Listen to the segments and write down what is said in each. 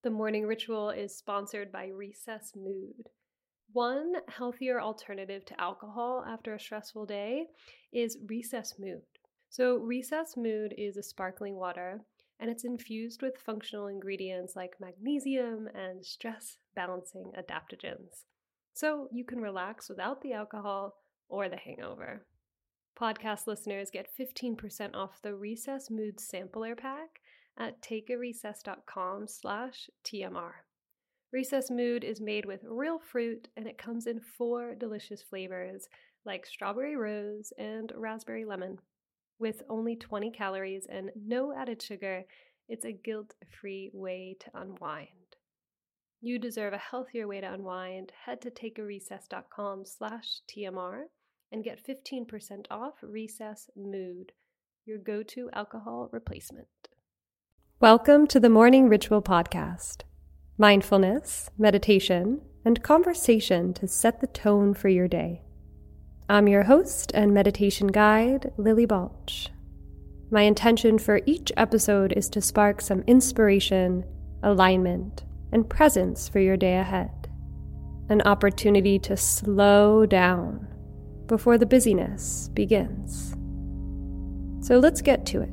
The morning ritual is sponsored by Recess Mood. One healthier alternative to alcohol after a stressful day is Recess Mood. So, Recess Mood is a sparkling water and it's infused with functional ingredients like magnesium and stress balancing adaptogens. So, you can relax without the alcohol or the hangover. Podcast listeners get 15% off the Recess Mood Sampler Pack at takearecess.com/TMR. Recess Mood is made with real fruit and it comes in 4 delicious flavors like strawberry rose and raspberry lemon. With only 20 calories and no added sugar, it's a guilt-free way to unwind. You deserve a healthier way to unwind. Head to takearecess.com/TMR and get 15% off Recess Mood, your go-to alcohol replacement. Welcome to the Morning Ritual Podcast. Mindfulness, meditation, and conversation to set the tone for your day. I'm your host and meditation guide, Lily Balch. My intention for each episode is to spark some inspiration, alignment, and presence for your day ahead. An opportunity to slow down before the busyness begins. So let's get to it.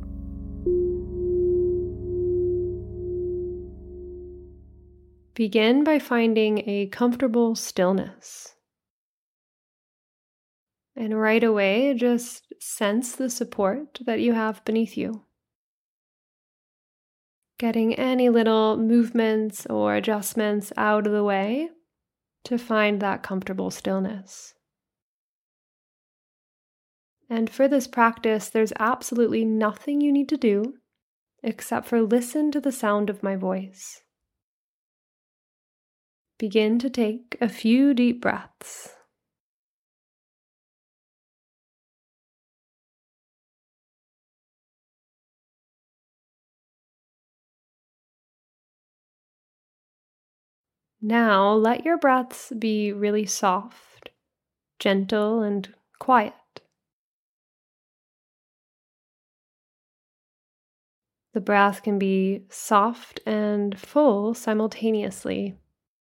Begin by finding a comfortable stillness. And right away, just sense the support that you have beneath you. Getting any little movements or adjustments out of the way to find that comfortable stillness. And for this practice, there's absolutely nothing you need to do except for listen to the sound of my voice. Begin to take a few deep breaths. Now let your breaths be really soft, gentle, and quiet. The breath can be soft and full simultaneously.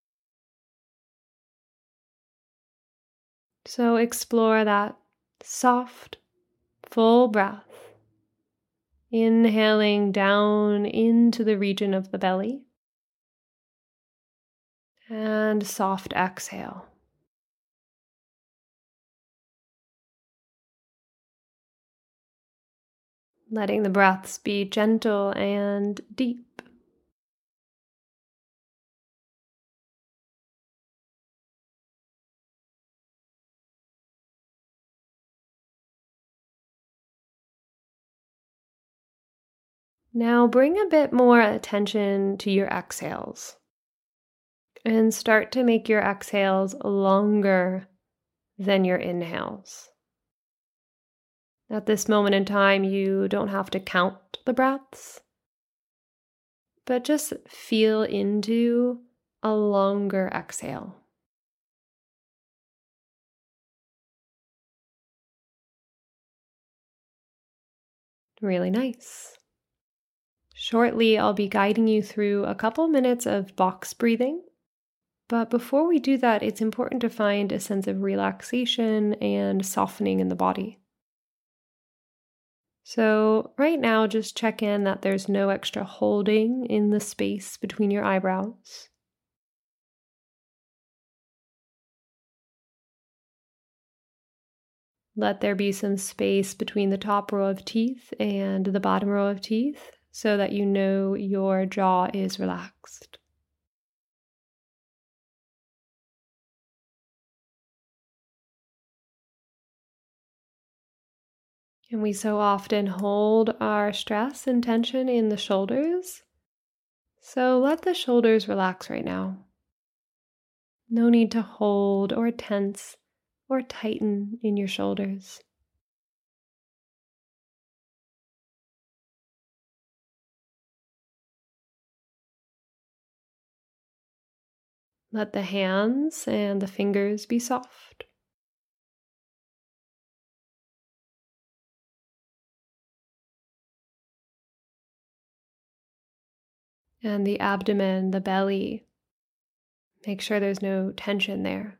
So explore that soft, full breath, inhaling down into the region of the belly, and soft exhale. Letting the breaths be gentle and deep. Now bring a bit more attention to your exhales and start to make your exhales longer than your inhales. At this moment in time, you don't have to count the breaths, but just feel into a longer exhale. Really nice. Shortly, I'll be guiding you through a couple minutes of box breathing. But before we do that, it's important to find a sense of relaxation and softening in the body. So right now, just check in that there's no extra holding in the space between your eyebrows. Let there be some space between the top row of teeth and the bottom row of teeth so that you know your jaw is relaxed. And we so often hold our stress and tension in the shoulders. So let the shoulders relax right now. No need to hold or tense or tighten in your shoulders. Let the hands and the fingers be soft. and the abdomen, the belly. Make sure there's no tension there.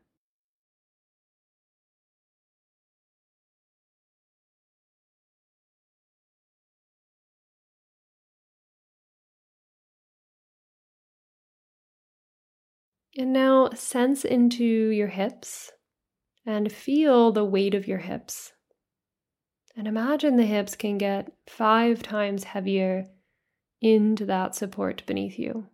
And now sense into your hips and feel the weight of your hips. And imagine the hips can get 5 times heavier into that support beneath you.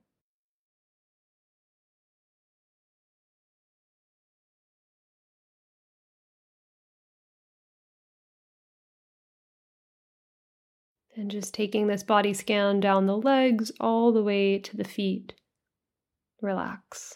And just taking this body scan down the legs all the way to the feet. Relax.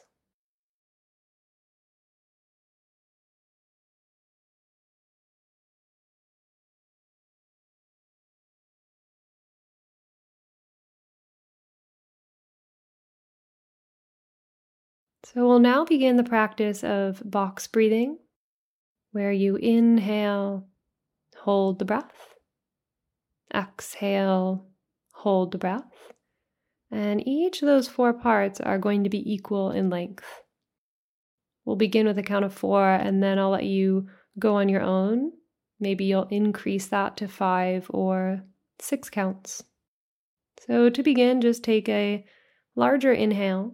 So we'll now begin the practice of box breathing, where you inhale, hold the breath, exhale, hold the breath, and each of those 4 parts are going to be equal in length. We'll begin with a count of 4, and then I'll let you go on your own. Maybe you'll increase that to 5 or 6 counts. So to begin, just take a larger inhale.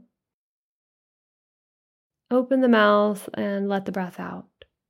Open the mouth and let the breath out.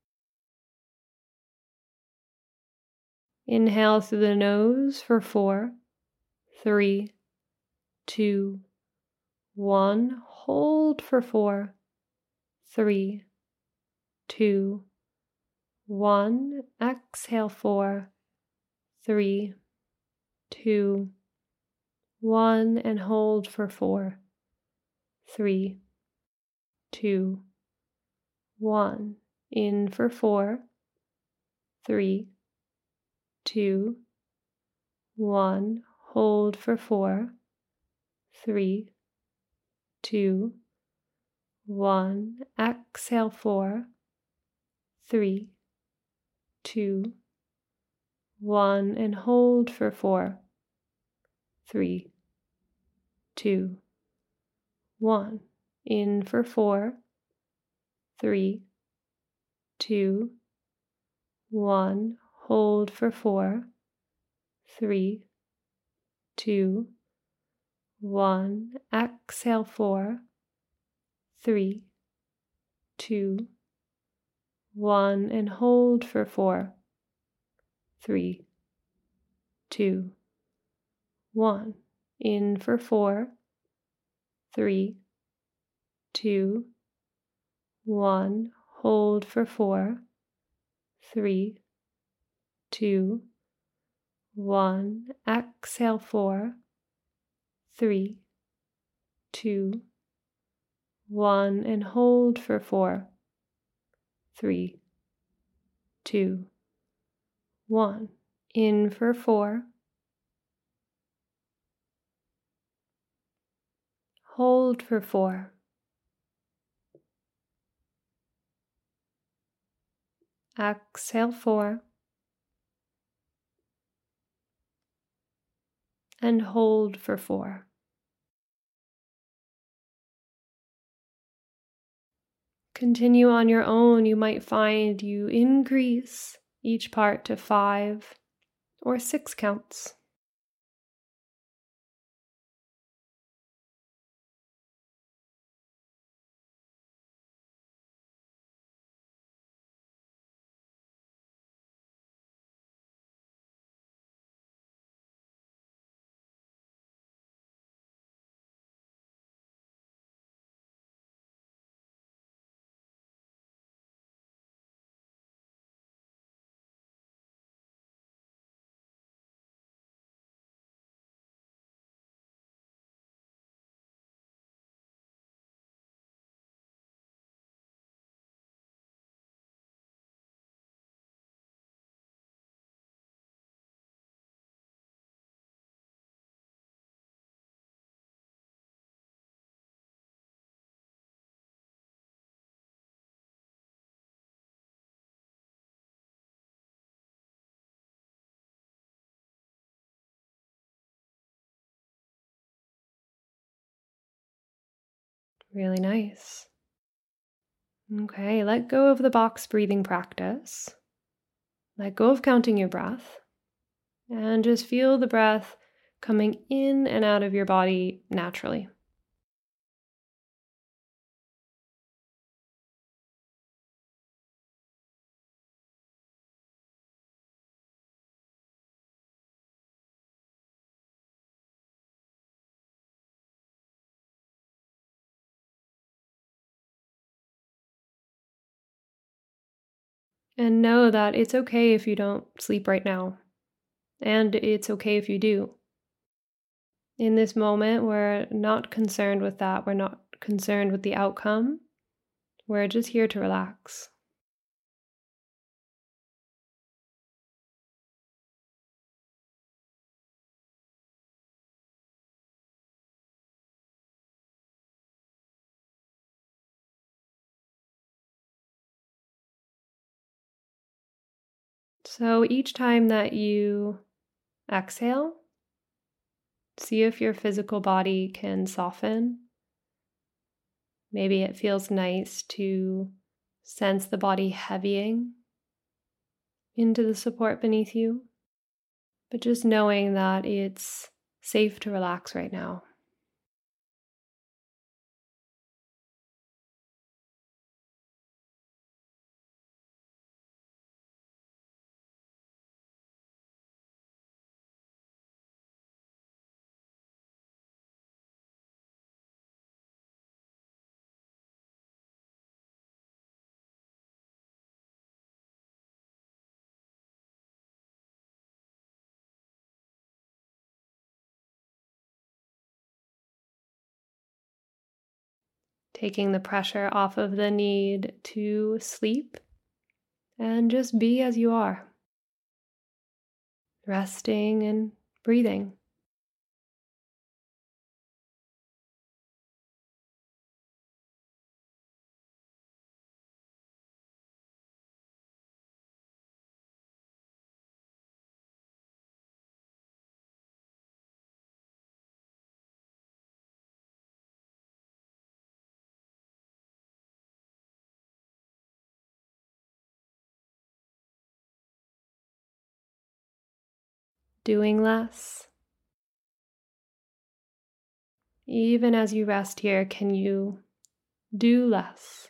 Inhale through the nose for 4, 3, 2, 1. Hold for 4, 3, 2, 1. Exhale 4, 3, 2, 1. And hold for 4, 3, 2, 1. In for 4, 3, 2, 1. Hold for 4, 3, 2, 1. Exhale 4, 3, 2, 1. And hold for 4, 3, 2, 1. In for 4, 3, 2, 1. Hold for 4, 3, 2, 1. Exhale 4, 3, 2, 1. And hold for 4, 3, 2, 1. In for 4, 3, 2, 1. Hold for 4, 3, 2, 1. Exhale 4, 3, 2, 1. And hold for 4, 3, 2, 1. In for 4. Hold for 4. Exhale 4. And hold for 4. Continue on your own. You might find you increase each part to 5 or 6 counts. Really nice. Okay, let go of the box breathing practice. Let go of counting your breath. And just feel the breath coming in and out of your body naturally. And know that it's okay if you don't sleep right now. And it's okay if you do. In this moment, we're not concerned with that. We're not concerned with the outcome. We're just here to relax. So each time that you exhale, see if your physical body can soften. Maybe it feels nice to sense the body heavying into the support beneath you, but just knowing that it's safe to relax right now. Taking the pressure off of the need to sleep and just be as you are, resting and breathing. Doing less. Even as you rest here, can you do less?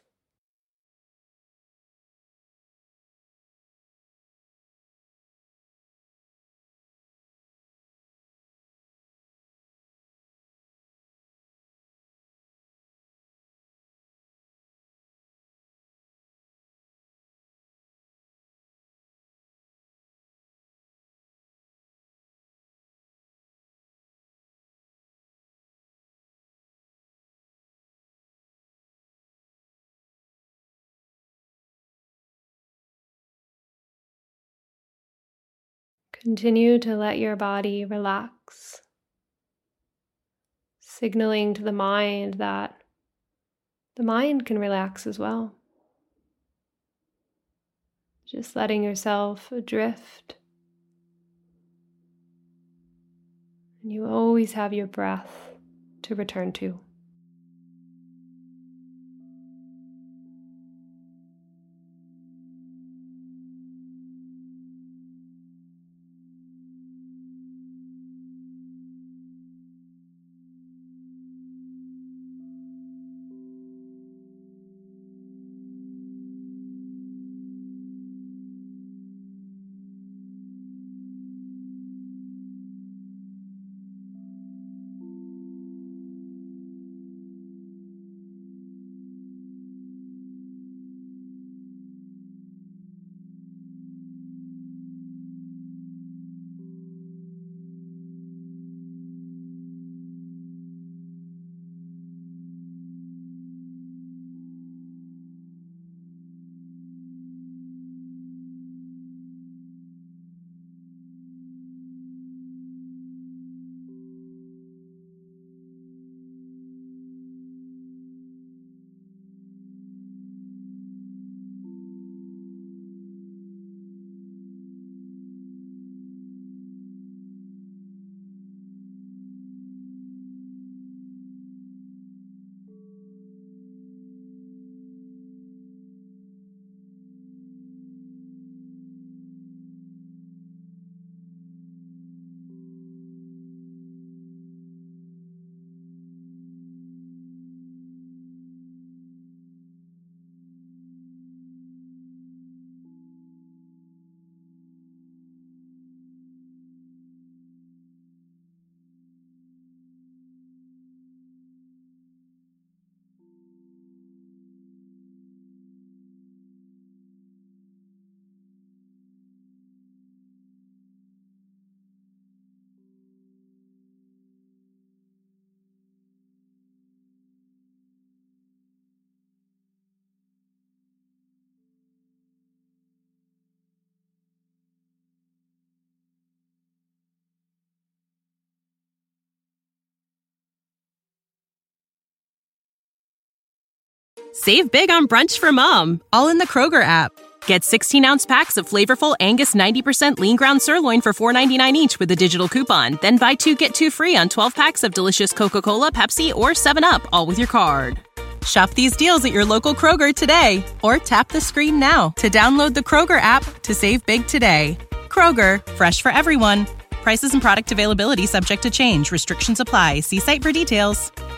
Continue to let your body relax, signaling to the mind that the mind can relax as well. Just letting yourself drift. And you always have your breath to return to. Save big on brunch for mom, all in the Kroger app. Get 16-ounce packs of flavorful Angus 90% lean ground sirloin for $4.99 each with a digital coupon. Then buy 2, get 2 free on 12 packs of delicious Coca-Cola, Pepsi, or 7-Up, all with your card. Shop these deals at your local Kroger today, or tap the screen now to download the Kroger app to save big today. Kroger, fresh for everyone. Prices and product availability subject to change. Restrictions apply. See site for details.